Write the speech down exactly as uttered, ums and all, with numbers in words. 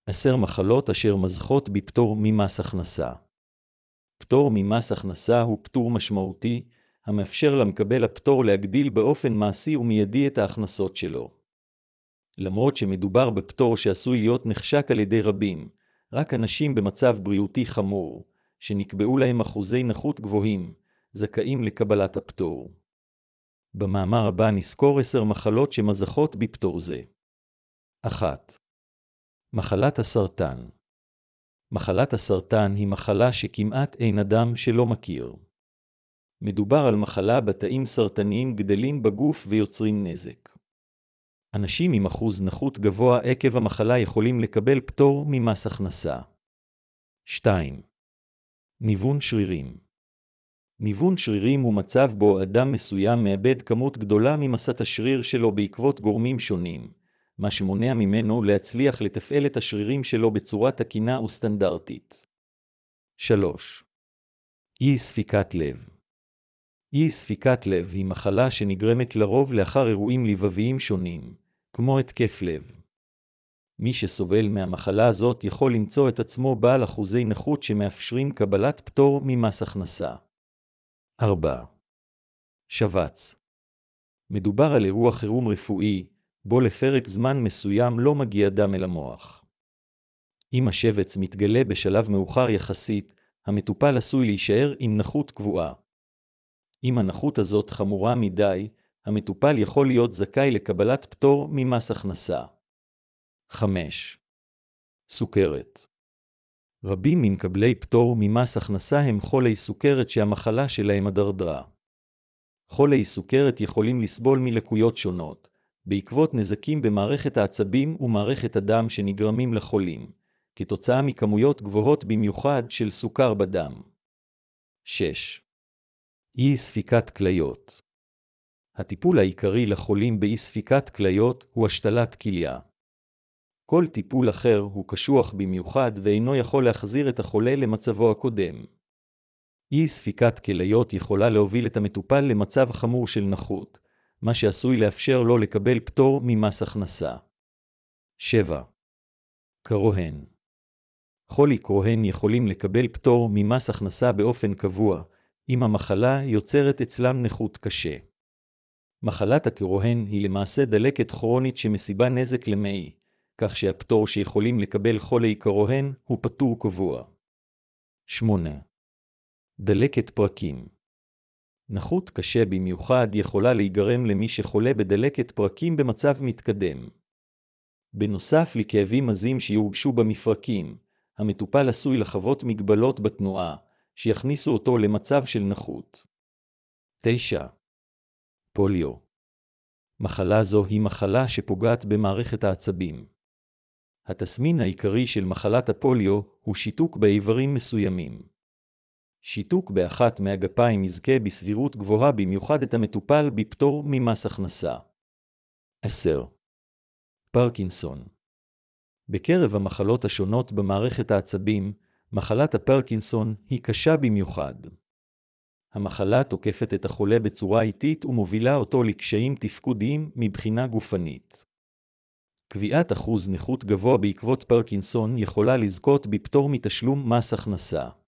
עשר מחלות אשר מזכות בפטור ממס הכנסה. פטור ממס הכנסה הוא פטור משמעותי, המאפשר למקבל הפטור להגדיל באופן מעשי ומיידי את ההכנסות שלו. למרות שמדובר בפטור שעשוי להיות נחשק על ידי רבים, רק אנשים במצב בריאותי חמור, שנקבעו להם אחוזי נכות גבוהים, זכאים לקבלת הפטור. במאמר הבא נזכור עשר מחלות שמזכות בפטור זה. אחת. מחלת הסרטן. מחלת הסרטן היא מחלה שכמעט אין אדם שלא מכיר. מדובר על מחלה בה תאים סרטניים גדלים בגוף ויוצרים נזק. אנשים עם אחוז נכות גבוה עקב המחלה יכולים לקבל פטור ממס הכנסה. שתיים. ניוון שרירים. ניוון שרירים הוא מצב בו אדם מסוים מאבד כמות גדולה ממסת השריר שלו בעקבות גורמים שונים, מה שמונע ממנו להצליח לתפעל את השרירים שלו בצורה תקינה וסטנדרטית. שלוש. אי ספיקת לב. אי ספיקת לב היא מחלה שנגרמת לרוב לאחר אירועים לבביים שונים, כמו התקף לב. מי שסובל מהמחלה הזאת יכול למצוא את עצמו בעל אחוזי נכות שמאפשרים קבלת פטור ממס הכנסה. ארבע. שבץ. מדובר על אירוע חירום רפואי, בו לפרק זמן מסוים לא מגיע דם אל המוח. אם השבץ מתגלה בשלב מאוחר יחסית, המטופל עשוי להישאר עם נכות קבועה. אם הנכות הזאת חמורה מדי, המטופל יכול להיות זכאי לקבלת פטור ממס הכנסה. חמש. סוכרת. רבים ממקבלי פטור ממס הכנסה הם חולי סוכרת שהמחלה שלהם הדרדרה. חולי סוכרת יכולים לסבול מלקויות שונות, בעקבות נזקים במערכת העצבים ומערכת הדם שנגרמים לחולים, כתוצאה מכמויות גבוהות במיוחד של סוכר בדם. שש. אי ספיקת כליות. הטיפול העיקרי לחולים באי ספיקת כליות הוא השתלת כליה. כל טיפול אחר הוא קשוח במיוחד ואינו יכול להחזיר את החולה למצבו הקודם. אי ספיקת כליות יכולה להוביל את המטופל למצב חמור של נכות, מה שעשוי לאפשר לו לקבל פטור ממס הכנסה. שבע. קרוהן. חולי קרוהן יכולים לקבל פטור ממס הכנסה באופן קבוע, אם המחלה יוצרת אצלם נכות קשה. מחלת הקרוהן היא למעשה דלקת כרונית שמסיבה נזק למעי, כך שהפטור שיכולים לקבל חולי קרוהן הוא פטור קבוע. שמונה. דלקת פרקים. נכות קשה במיוחד יכולה להיגרם למי שחולה בדלקת פרקים במצב מתקדם. בנוסף לכאבים עזים שיורגשו במפרקים, המטופל עשוי לחוות מגבלות בתנועה, שיכניסו אותו למצב של נכות. תשע. פוליו. מחלה זו היא מחלה שפוגעת במערכת העצבים. התסמין העיקרי של מחלת הפוליו הוא שיתוק באיברים מסוימים. שיתוק באחת מהגפיים יזכה בסבירות גבוהה במיוחד את המטופל בפטור ממס הכנסה. עשר. פרקינסון. בקרב המחלות השונות במערכת העצבים, מחלת הפרקינסון היא קשה במיוחד. המחלה תוקפת את החולה בצורה איטית ומובילה אותו לקשיים תפקודיים מבחינה גופנית. קביעת אחוז נכות גבוה בעקבות פרקינסון יכולה לזכות בפטור מתשלום מס הכנסה.